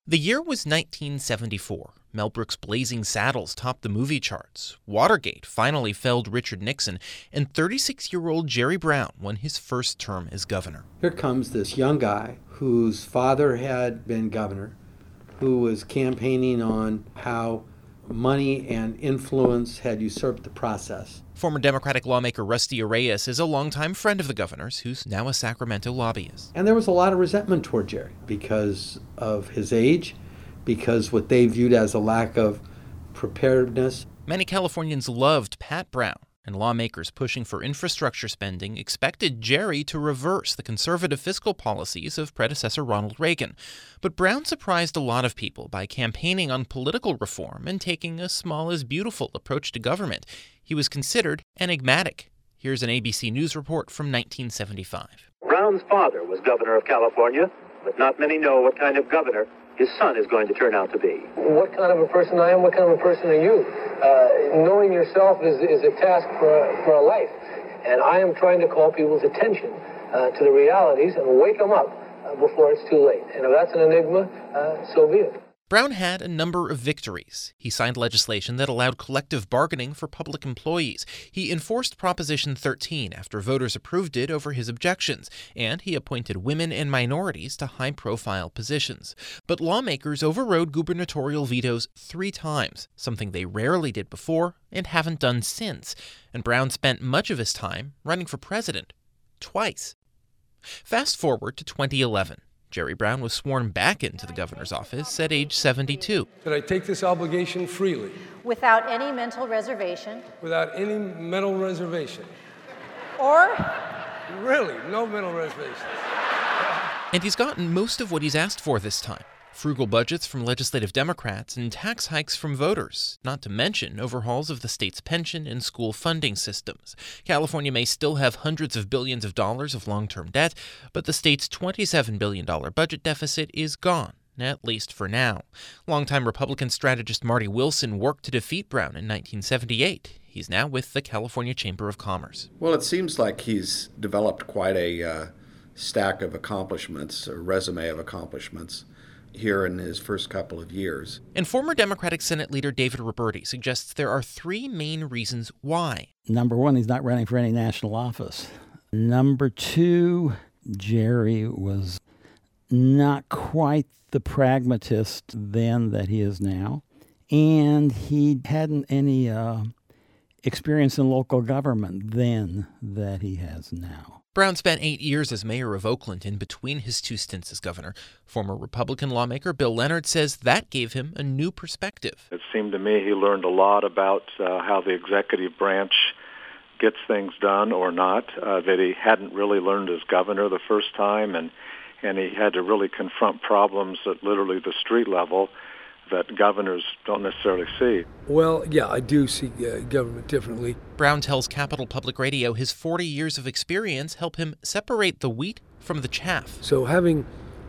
The year was 1974. Mel Brooks' Blazing Saddles topped the movie charts. Watergate finally felled Richard Nixon, and 36-year-old Jerry Brown won his first term as governor. Here comes this young guy whose father had been governor, who was campaigning on how money and influence had usurped the process. Former Democratic lawmaker Rusty Arias is a longtime friend of the governor's, who's now a Sacramento lobbyist. And there was a lot of resentment toward Jerry because of his age, because what they viewed as a lack of preparedness. Many Californians loved Pat Brown, and lawmakers pushing for infrastructure spending expected Jerry to reverse the conservative fiscal policies of predecessor Ronald Reagan. But Brown surprised a lot of people by campaigning on political reform and taking a small is beautiful approach to government. He was considered enigmatic. Here's an ABC News report from 1975. Brown's father was governor of California, but not many know what kind of governor his son is going to turn out to be. What kind of a person I am, what kind of a person are you? Knowing yourself is a task for a life. And I am trying to call people's attention to the realities and wake them up before it's too late. And if that's an enigma, so be it. Brown had a number of victories. He signed legislation that allowed collective bargaining for public employees. He enforced Proposition 13 after voters approved it over his objections, and he appointed women and minorities to high-profile positions. But lawmakers overrode gubernatorial vetoes 3 times, something they rarely did before and haven't done since. And Brown spent much of his time running for president, twice. Fast forward to 2011. Jerry Brown was sworn back into the governor's office at age 72. That I take this obligation freely. Without any mental reservation. Without any mental reservation. Or? Really, no mental reservations. And he's gotten most of what he's asked for this time. Frugal budgets from legislative Democrats and tax hikes from voters, not to mention overhauls of the state's pension and school funding systems. California may still have hundreds of billions of dollars of long-term debt, but the state's $27 billion budget deficit is gone, at least for now. Longtime Republican strategist Marty Wilson worked to defeat Brown in 1978. He's now with the California Chamber of Commerce. Well, it seems like he's developed quite a stack of accomplishments, a resume of accomplishments, here in his first couple of years. And former Democratic Senate leader David Roberti suggests there are 3 main reasons why. Number 1, he's not running for any national office. Number 2, Jerry was not quite the pragmatist then that he is now. And he hadn't any experience in local government then that he has now. Brown spent 8 years as mayor of Oakland in between his 2 stints as governor. Former Republican lawmaker Bill Leonard says that gave him a new perspective. It seemed to me he learned a lot about how the executive branch gets things done or not, that he hadn't really learned as governor the first time, and he had to really confront problems at literally the street level that governors don't necessarily see. Well, yeah, I do see government differently. Brown tells Capital Public Radio his 40 years of experience help him separate the wheat from the chaff. So having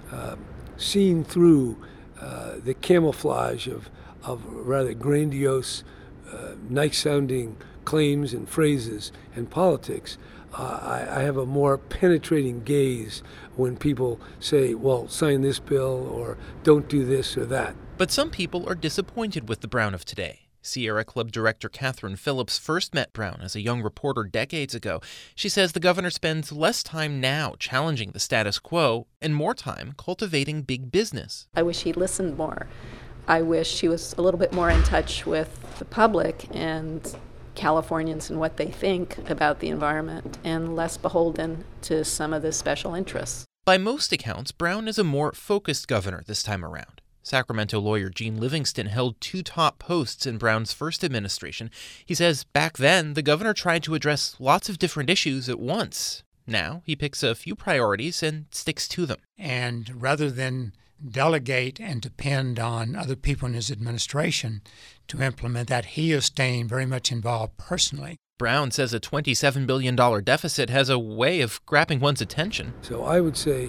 seen through the camouflage of rather grandiose, nice-sounding claims and phrases in politics, I have a more penetrating gaze when people say, well, sign this bill or don't do this or that. But some people are disappointed with the Brown of today. Sierra Club director Catherine Phillips first met Brown as a young reporter decades ago. She says the governor spends less time now challenging the status quo and more time cultivating big business. I wish he listened more. I wish he was a little bit more in touch with the public and Californians and what they think about the environment and less beholden to some of the special interests. By most accounts, Brown is a more focused governor this time around. Sacramento lawyer Gene Livingston held 2 top posts in Brown's first administration. He says back then, the governor tried to address lots of different issues at once. Now, he picks a few priorities and sticks to them. And rather than delegate and depend on other people in his administration to implement that, he is staying very much involved personally. Brown says a $27 billion deficit has a way of grabbing one's attention. So I would say,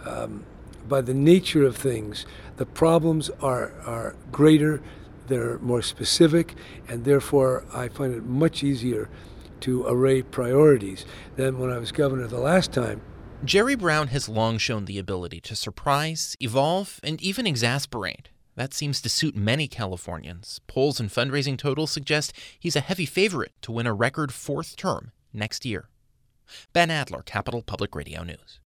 by the nature of things, the problems are greater, they're more specific, and therefore I find it much easier to array priorities than when I was governor the last time. Jerry Brown has long shown the ability to surprise, evolve, and even exasperate. That seems to suit many Californians. Polls and fundraising totals suggest he's a heavy favorite to win a record fourth term next year. Ben Adler, Capital Public Radio News.